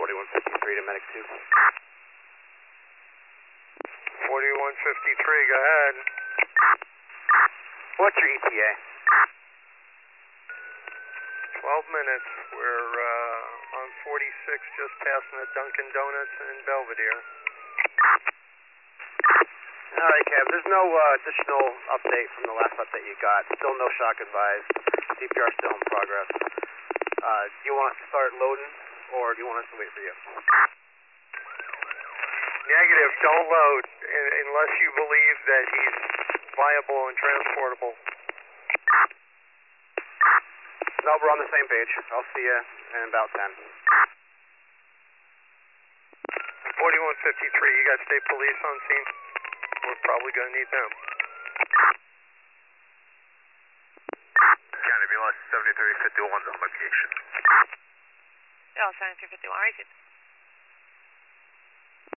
4153 to Medic 2. 4153, go ahead. What's your ETA? 12 minutes. We're on 46, just passing the Dunkin' Donuts in Belvedere. Alright, Kev, there's no additional update from the last update you got. Still no shock advised. CPR still in progress. Do you want us to start loading, or do you want us to wait for you? Negative, don't load unless you believe that he's viable and transportable. No, we're on the same page. I'll see you in about 10. 4153, you got state police on scene? We're probably going to need them. County BLS 7351's on location. Yeah, 7351, right?